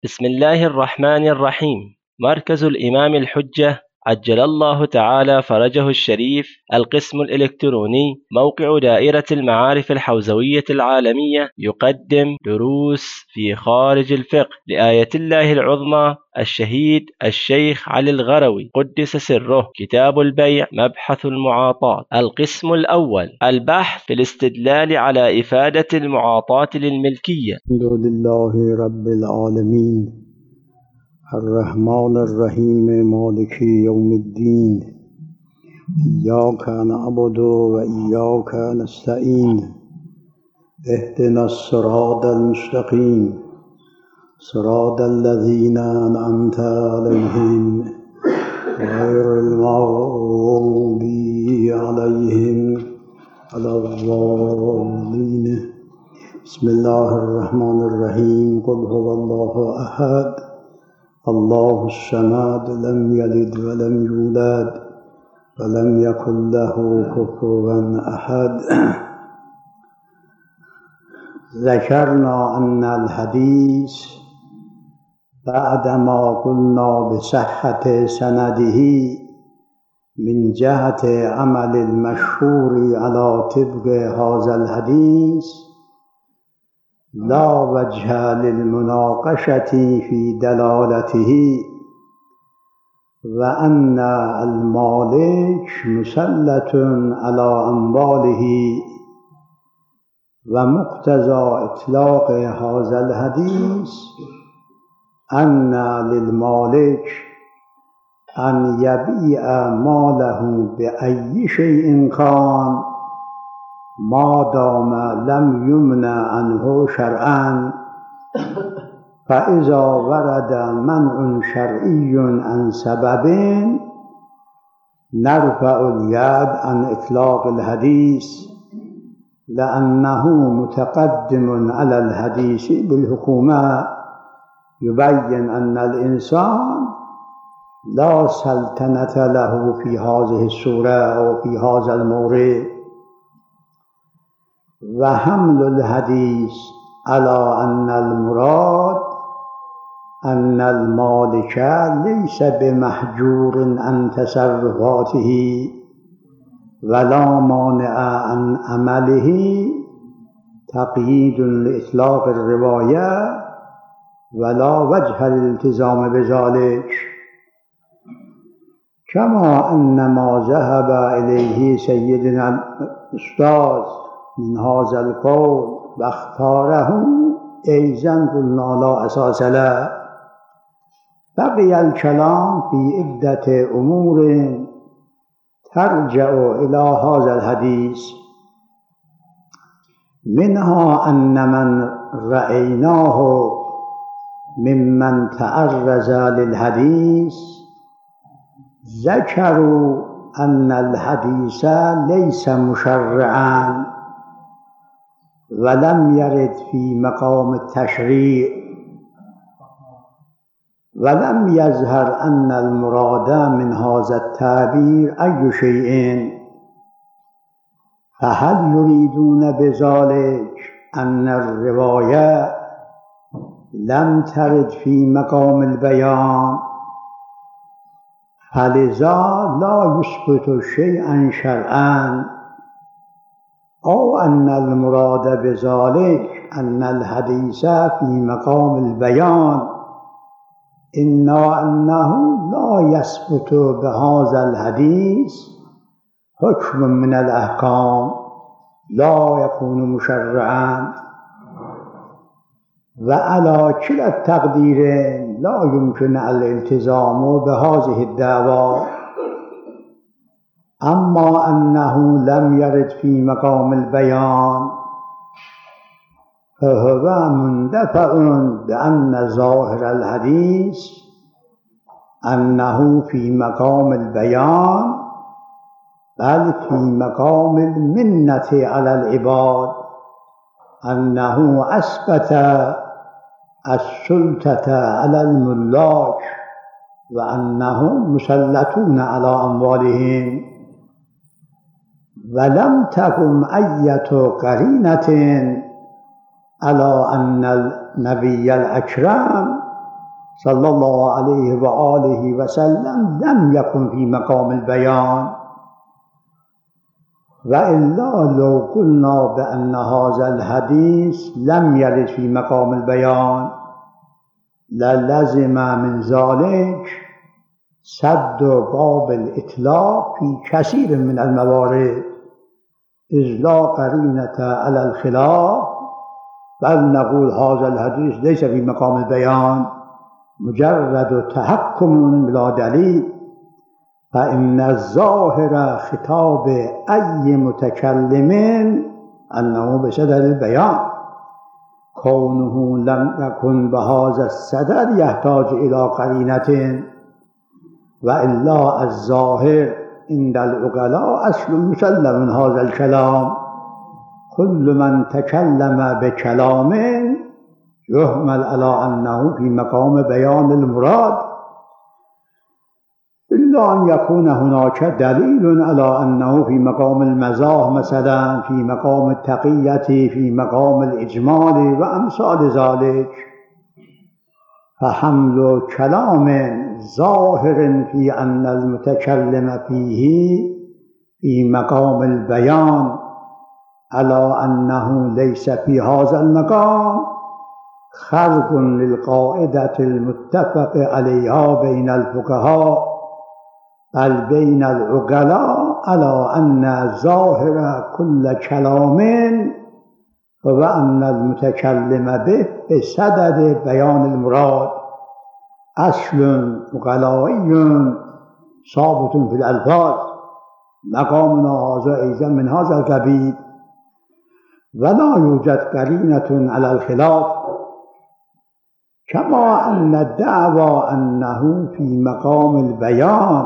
بسم الله الرحمن الرحيم. مركز الإمام الحجة عجل الله تعالى فرجه الشريف، القسم الإلكتروني، موقع دائرة المعارف الحوزوية العالمية، يقدم دروس في خارج الفقه لآية الله العظمى الشهيد الشيخ علي الغروي قدس سره. كتاب البيع، مبحث المعاطاة. القسم الأول، البحث في الاستدلال على إفادة المعاطاة للملكية. الحمد لله رب العالمين الرحمن الرحيم مالك يوم الدين إياك نعبد وإياك نستعين اهدنا الصراط المستقيم صراط الذين أنعمت عليهم غير المغضوب عليهم ولا الضالين. بسم الله الرحمن الرحيم. قل هو الله أحد الله الصمد لم يلد ولم يولد ولم يكن له كفوا أحد. ذكرنا أن الحديث بعدما قلنا بصحة سنده من جهة عمل المشهور على طبق هذا الحديث لا وجه للمناقشة في دلالته، وأن المالك مسلط على أمواله، ومقتضى إطلاق هذا الحديث أن للمالك أن يبيع ماله بأي شيء كان ما دام لم يمنع عنه شرعا، فإذا ورد منع شرعي عن سبب نرفع اليد عن إطلاق الحديث، لأنه متقدم على الحديث بالحكومة، يبين أن الإنسان لا سلطنة له في هذه الصورة أو في هذا المورد. وحمل الحديث على أن المراد أن المالك ليس بمحجور عن تصرفاته ولا مانع عن عمله تقييد لإطلاق الرواية ولا وجه للالتزام بذلك، كما أن ما ذهب إليه سيدنا الأستاذ من هذا القول واختاره أيضا قلنا لا أساس له. بقي الكلام في عدة أمور ترجع إلى هذا الحديث، منها أن من رأيناه ممن تعرض للحديث ذكروا أن الحديث ليس مشرعا ولم يرد في مقام التشريع، ولم يظهر أن المراد من هذا التعبير أي شيء، فهل يريدون بذلك أن الرواية لم ترد في مقام البيان، فلذا لا يثبت شيئا شرعا، أو أن المراد بذلك أن الحديث في مقام البيان إنه لا يثبت بهذا الحديث حكم من الأحكام لا يكون مشرعا، وعلى كلا التقديرين لا يمكن الالتزام بهذه الدعوى. أما أنه لم يرد في مقام البيان فهو مندفع بأن ظاهر الحديث أنه في مقام البيان، بل في مقام المنة على العباد، أنه أثبت السلطة على الملاك وأنهم مسلطون على أموالهم، ولم تقم أية قرينة على أن النبي الأكرم صلى الله عليه وآله وسلم لم يكن في مقام البيان، وإلا لو قلنا بأن هذا الحديث لم يرد في مقام البيان للزم من ذلك سد باب الإطلاق في كثير من الموارد، إذ لا قرينة على الخلاف، بل نقول هذا الحديث ليس في مقام البيان، مجرد تحكم بلا دليل. فإن الظاهر خطاب أي متكلم أنه بصدد البيان، كونه لم يكن بهذا الصدد يحتاج إلى قرينة، وإلا الظاهر عند العقلاء أصل مسلم من هذا الكلام، كل من تكلم بكلام يحمل على أنه في مقام بيان المراد، إلا أن يكون هناك دليل على أنه في مقام المزاح، مثلا في مقام التقية، في مقام الإجمال وأمثال ذلك. فحمل كلام ظاهر في أن المتكلم فيه في مقام البيان على أنه ليس في هذا المقام خرق للقاعدة المتفق عليها بين الفقهاء، بل بين العقلاء، على أن ظاهر كل كلام هو أن المتكلم به بصدد بيان المراد، أصل عقلائي ثابت في الألفاظ، مقامنا هذا أيضا من هذا القبيل، ولا يوجد قرينة على الخلاف. كما أن الدعوى أنه في مقام البيان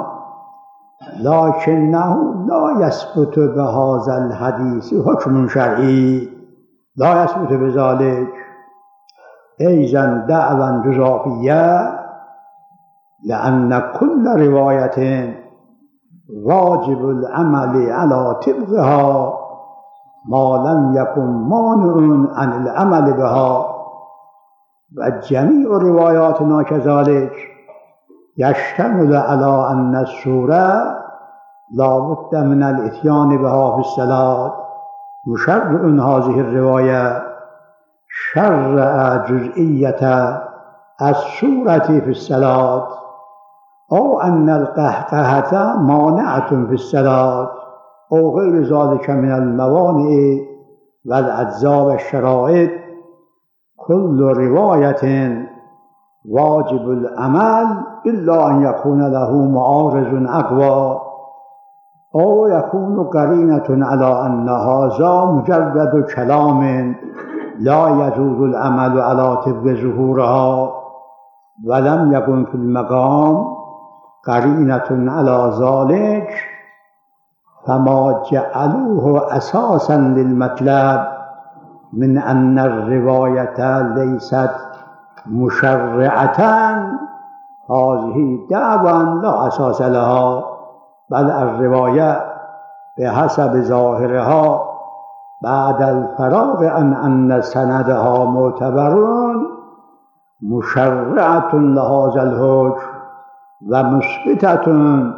لكنه لا يثبت بهذا الحديث حكم شرعي، لا يثبت بذلك، أيضا دعوى جزافية، لأن كل رواية واجب العمل على طبقها ما لم يكن مانع عن العمل بها، وجميع رواياتنا كذلك يشتمل على أن السورة لا بد من الإتيان بها في الصلاة، مشرع هذه الرواية شرع جزئية السورة في الصلاة، أو أن القهقهة مانعة في الصلاة، أو غير ذلك من الموانع والأجزاء والشرائط. كل رواية واجب العمل إلا أن يكون له معارض أقوى، أو يكون قرينة على أن هذا مجرد كلام لا يجوز العمل على طبق ظهورها، ولم يكن في المقام قرينة على ذلك، فما جعلوه أساسا للمطلب من أن الرواية ليست مشرعة، هذه دعوى لا أساس لها، بل الرواية بحسب ظاهرها بعد الفراغ عن أن سندها معتبر مشرعة لهذا الحكم ومثبتة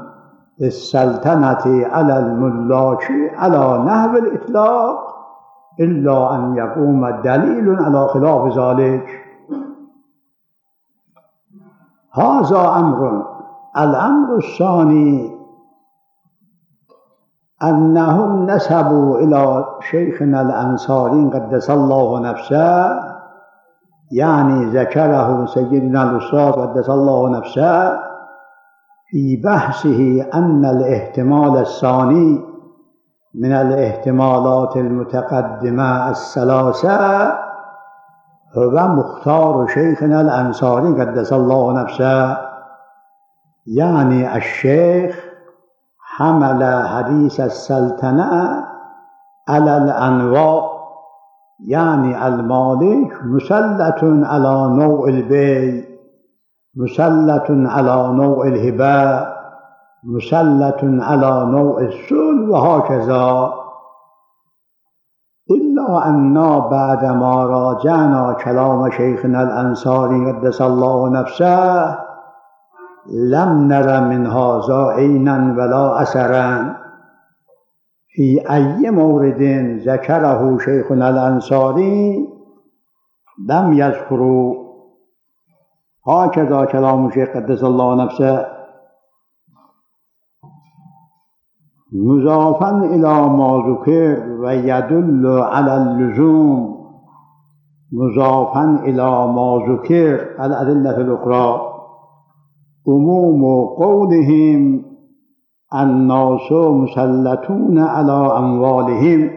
للسلطنة على الملاك على نحو الإطلاق، إلا أن يقوم دليل على خلاف ذلك. هذا أمر. الأمر الثاني أنهم نسبوا إلى شيخنا الأنصاري قدس الله نفسه، يعني ذكره سيدنا الأستاذ قدس الله نفسه في بحثه أن الاحتمال الثاني من الاحتمالات المتقدمة الثلاثة هو مختار شيخنا الأنصاري قدس الله نفسه، يعني الشيخ حمل حديث السلطنة على الأنواع، يعني المالك مسلط على نوع البيع، مسلط على نوع الهبة، مسلط على نوع السل، وهكذا، إلا أننا بعدما راجعنا كلام شيخنا الأنصاري قدس الله نفسه لم نر من هذا عينا ولا أثرا في أي مورد ذكره شيخنا الأنصاري لم يذكروا هكذا كلام الشيخ قدس الله نفسه مضافا إلى ما ذكر ويدل على اللزوم مضافا إلى ما ذكر الأدلة الأخرى عموم قولهم الناس مسلطون على أموالهم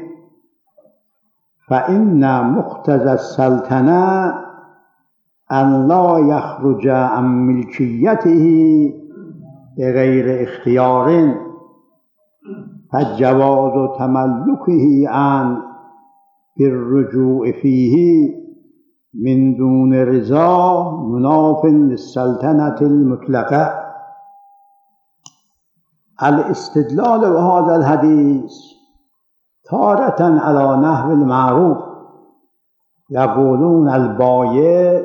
فإن مقتضى السلطنة أن لا يخرج عن ملكيته بغير اختيار فجواز تملكه عن بالرجوع فيه من دون رضا مناف للسلطنة المطلقة. الاستدلال بهذا الحديث تارة على نحو المعروف يقولون البائع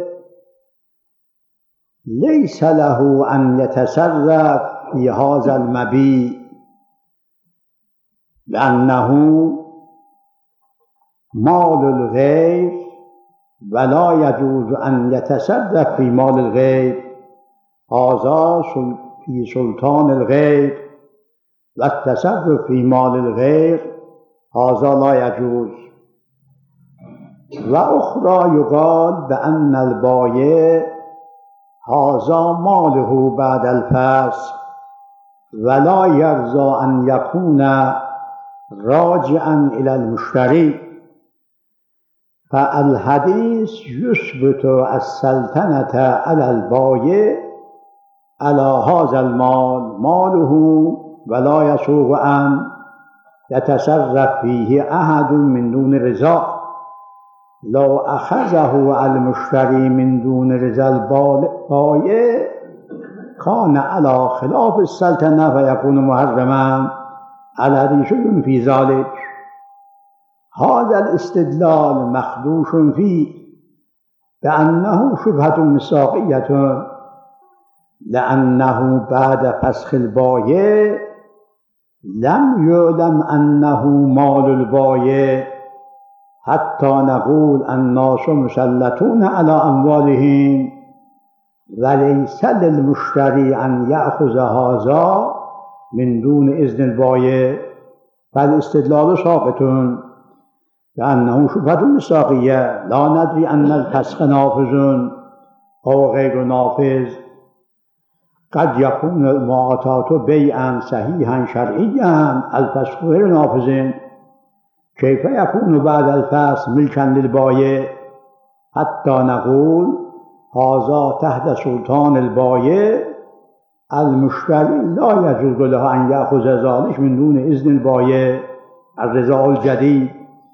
ليس له أن يتصرف في هذا المبيع لأنه مال الغير ولا يجوز أن يتصرف في مال الغير، هذا في سلطان الغير، والتصرف في مال الغير هذا لا يجوز. وأخرى يقال بأن البائع هذا ماله بعد الفسخ ولا يرضى أن يكون راجعا إلى المشتري، فالحديث يثبت السلطنة على البائع على هذا المال ماله ولا يسوغ أن يتصرف فيه أحد من دون رضا. لو أخذه المشتري من رضا البائع كان على خلاف السلطنة فيكون محرما. الحديث في ذلك. هذا الاستدلال مخدوش فيه بأنه شبهة مصداقية، لأنه بعد فسخ البائع لم يعلم أنه مال البائع حتى نقول الناس مسلطون على أموالهم، وليس للمشتري أن يأخذ هذا من دون إذن البائع، فالاستدلال ساقط لأنه شبهة مصداقية. لا ندري أن الفسخ نافذ أو غير نافذ، قد يكون المعاطات بيعا صحيحا شرعيا الفسخ غير نافذ، كيف يكون بعد الفسخ ملكا للبائع حتى نقول هذا تحت سلطان البائع، المشتري لا يجوز له أن يأخذ ذلك من دون إذن البائع الرضا الجديد.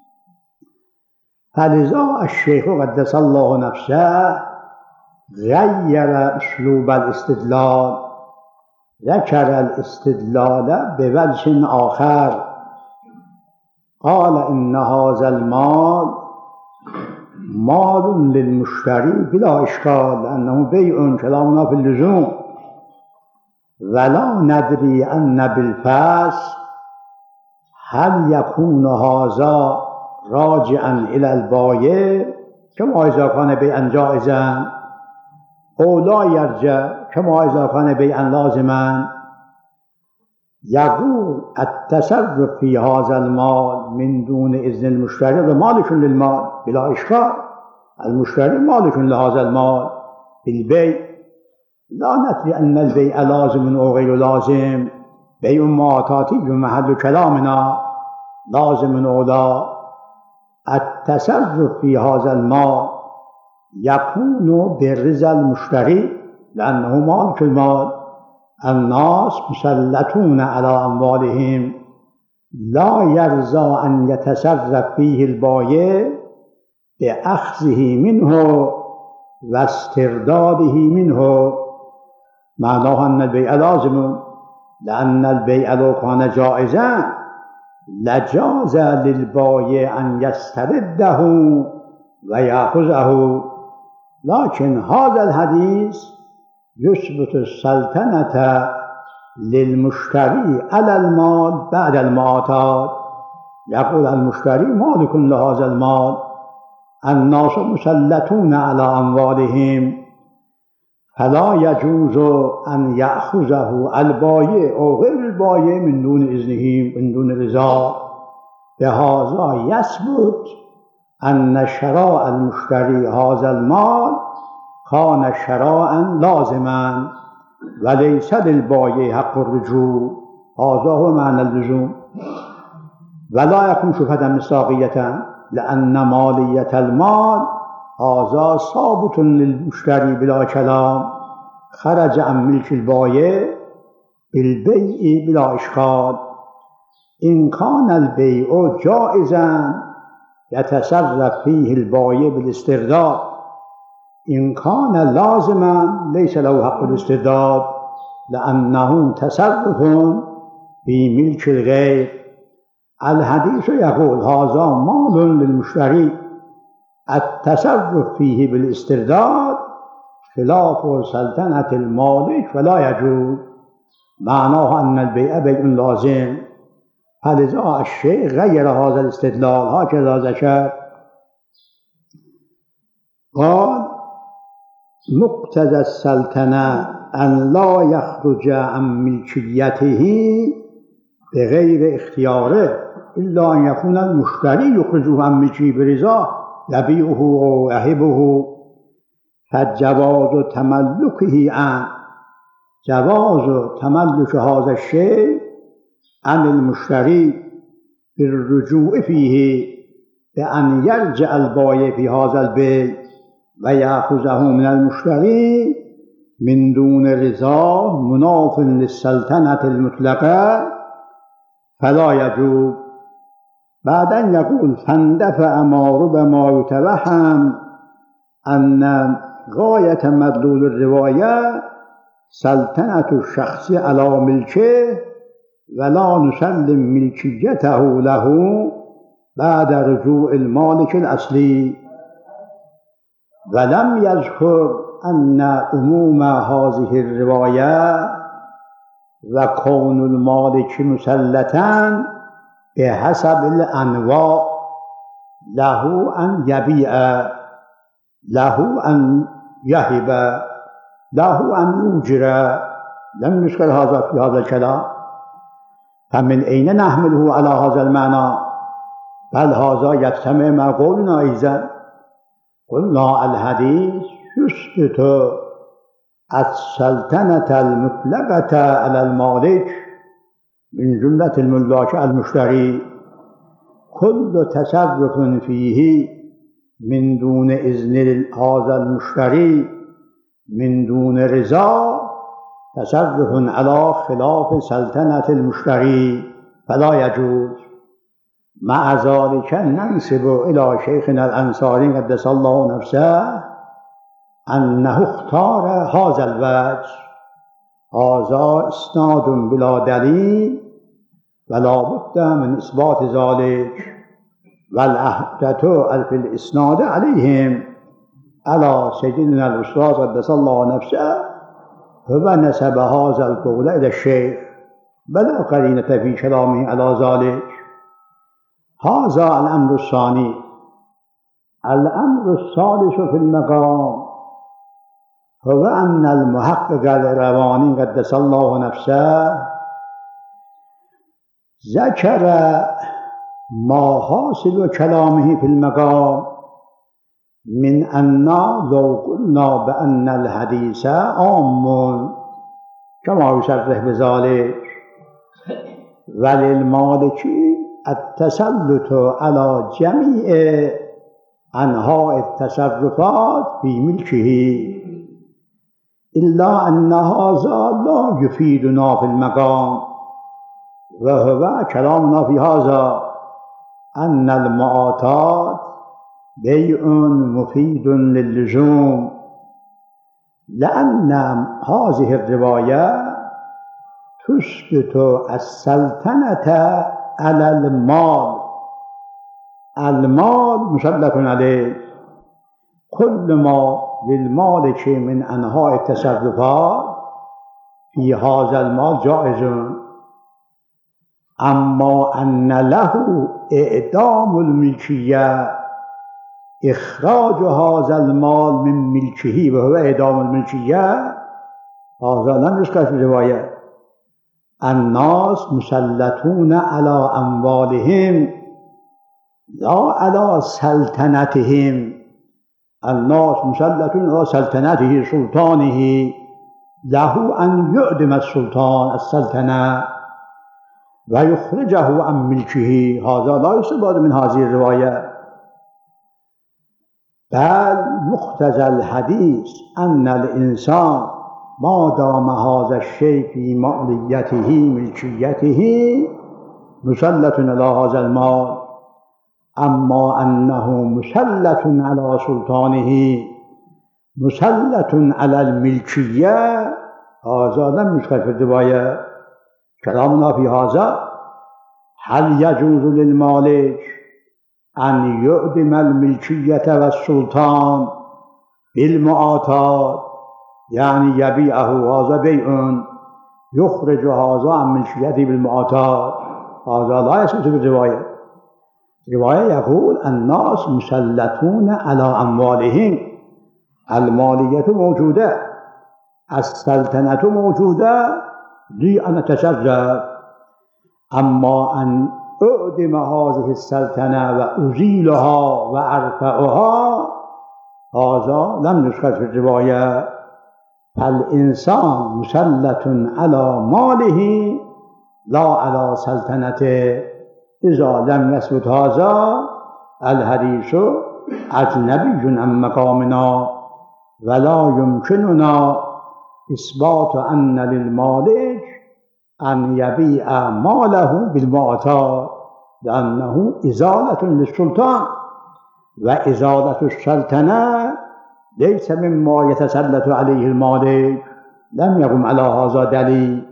فلذا الشيخ قدس الله نفسه غير أسلوب الاستدلال، ذكر الاستدلال بوجه آخر، قال إن هذا المال مال للمشتري بلا إشكال لأنه بيع كلامنا في اللزوم، ولا ندري أن بالفسخ هل يكون هذا راجعا إلى البائع كما إذا كان بيعا جائزا أو لا يرجع كما إذا كان بيعا لازما. يقول التصرف في هذا المال من دون إذن المشتري مالك للمال بلا إشكال، المشتري مالك لهذا المال بالبيع، لا ندري أن البيع لازم أو غير لازم، بيع معاطاتي بمحل كلامنا لازم أو لا. التصرف في هذا المال يكون برضا المشتري لأنه مالك المال، الناس مسلطون على أموالهم، لا يرضى أن يتصرف فيه البائع بأخذه منه واسترداده منه، معناه أن البيع لازم، لأن البيع لو كان جائزا لجاز للبایع أن يسترده ويأخذه، لكن هذا الحديث يثبت السلطنة للمشتري على المال بعد المعاطاة. يقول المشتري مالك لهذا المال، الناس مسلطون على أموالهم، فلا يجوز أن يأخذه البائع أو غير البائع من دون إذنه، من دون رضا. بهذا يثبت أن شراء المشتري هذا المال كان شراء لازما وليس للبائع حق الرجوع. هذا هو معنى اللزوم. ولا يكون شبهة مصداقية، لأن مالية المال هذا ثابت للمشتري بلا كلام، خرج عن ملك البائع بالبيع بلا إشكال. إن كان البيع جائزا يتصرف فيه البائع بالاسترداد، إن كان لازما ليس له حق الاسترداد، لأنه تصرف في ملك الغير. الحديث يقول هذا مال للمشتري، التصرف فيه بالاسترداد خلاف سلطنة المالك فلا يجوز، معناه أن البيع بيع لازم. فلذا الشيخ غير هذا الاستدلال، هكذا ذكر. قال مقتضى السلطنة أن لا يخرج عن ملكيته بغير اختياره إلا أن يكون المشتري يخرجه عن ملكه برضاه، يبيعه أو يهبه. فجواز تملكه عن، جواز تملك هذا الشيء عن المشتري بالرجوع فيه، بأن يرجع البائع في هذا البيع ويأخذه من المشتري من دون رضا مناف للسلطنة المطلقة فلا يجوز. بعدين يقول فاندفع ما ربما يتوهم أن غاية مدلول الرواية سلطنة الشخص على ملكه ولا نسلم ملكيته له بعد رجوع المالك الأصلي. ولم يذكر أن عموم هذه الرواية وكون المالك مسلطا بحسب الأنواع، له أن يبيع، له أن يهب، له أن يؤجر، لم يذكر هذا في هذا الكلام. فمن أين نحمله على هذا المعنى؟ بل هذا يجتمع مع قولنا أيضا. قلنا الحديث يثبت السلطنة المطلقة على المالك من جملة الملاك المشتري، كل تصرف فيه من دون إذن هذا المشتري من دون رضا تصرف على خلاف سلطنة المشتري فلا يجوز. مع ذلك ننسب إلى شيخنا الأنصاري قدس الله نفسه أنه اختار هذا الوجه. هذا إسناد بلا دليل ولا بد من إثبات ذلك، والعهدة في الإسناد عليهم على سيدنا الأستاذ قدس الله نفسه، هو نسب هذا القول إلى الشيخ بلا قرينة في كلامه على ذلك. هذا الأمر الثاني. الأمر الثالث في المقام هو أن المحقق الرواني قدس الله نفسه ذكر ما حاصل كلامه في المقام من أن لو قلنا بأن الحديث عام كما يصرح بذلك، وللمالك التسلط على جميع أنواع التصرفات في ملكه، إلا أن هذا لا يفيدنا في المقام، وهو كلامنا في هذا أن المعاطاة بيع مفيد للزوم، لأن هذه الرواية تثبت السلطنة علی المال، المال مسلط علیه، كل ما للمالك من انواع التصرفات في هذا المال جائز، اما ان له اعدام الملكیه، اخراج هذا المال من ملكه وهو اعدام الملكیه، هذا لم يذكر في الروايه. الناس مسلطون على اموالهم لا على سلطنتهم، الناس مسلطون على سلطنته سلطانه، له ان يعدم السلطان السلطنه و يخرجه عن ملكه، هذا لا يستفاد من هذه الروايه. بل مقتضى الحديث ان الانسان ما دام هذا الشيء في ماليته ملكيته مسلط على هذا المال، اما انه مسلط على سلطانه مسلط على الملكيه، هذا لم يذكر في الروايه. كلامنا في هذا: هل يجوز للمالك ان يعدم الملكيه والسلطان بالمعاطات، يعني يبيعه، هذا بيع، يخرج هذا عن ملكيته بالمعاطات، هذا لا يثبت في الروايه. الروايه يقول الناس مسلطون على اموالهم، الماليه موجوده، السلطنه موجوده لأن أتصرف، أما أن أعدم هذه السلطنة وأزيلها وأرفعها هذا لم يذكر في الرواية. فالإنسان مسلط على ماله لا على سلطنته. إذا لم يثبت هذا الحديث أجنبي عن مقامنا، ولا يمكننا إثبات أن للمالك أن يبيع ماله بالمعطى، لأنه إزالة للسلطان، وإزالة السلطنة ليس مما يتسلط عليه المالك، لم يقم على هذا دليل.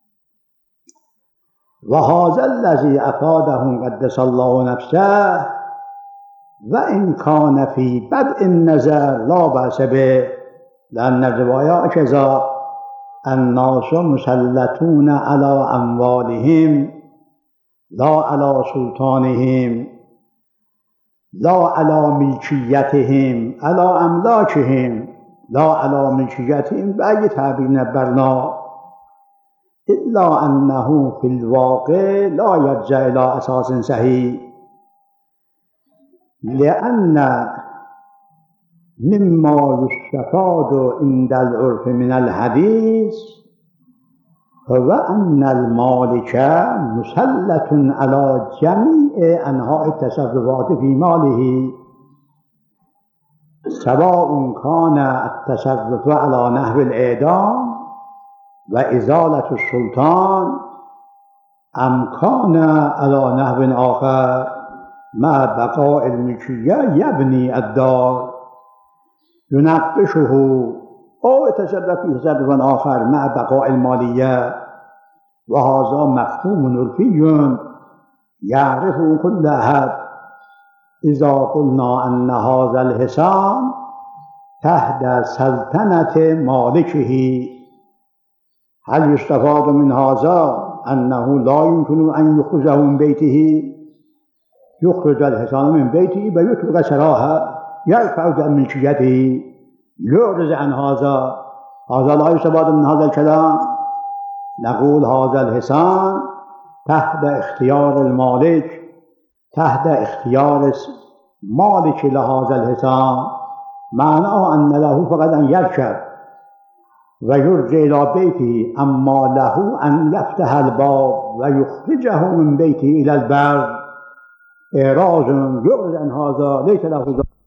وهذا الذي أفاده قدس الله نفسه، وإن كان في بدء النظر لا بأس به، لأن الرواية كذا: الناس مسلطون على أموالهم لا على سلطانهم، لا على ملكيتهم، على أملاكهم لا على ملكيتهم بأي تعبير نبرنا، إلا أنه في الواقع لا يرجع إلى أساس صحيح، لأن مما يستفاد عند العرف من الحديث هو أن المالك مسلط على جميع أنواع التصرفات في ماله، سواء كان التصرف على نحو الإعدام وإزالة السلطان، أم كان على نحو آخر مع بقاء الملكية، يبني الدار، ينقشه، أو يتصرف في تصرف آخر مع بقاء المالية. وهذا مفهوم عرفي يعرفه كل أحد. إذا قلنا أن هذا الحصان تحت سلطنة مالكه، هل يستفاد من هذا أنه لا يمكن أن يخرجه من بيته؟ يخرج الحصان من بيته ويترك سراها، يرفع عن ملكيته، يعرض عن هذا لا يستفاد من هذا الكلام. نقول هذا الحصان تحت اختيار المالك، تحت اختيار مالك لهذا الحصان، معناه أن له فقط أن يركب ويرجع إلى بيته، أما له أن يفتح الباب ويخرجه من بيته إلى البر، إعراض يعرض عن هذا، ليس له ذلك.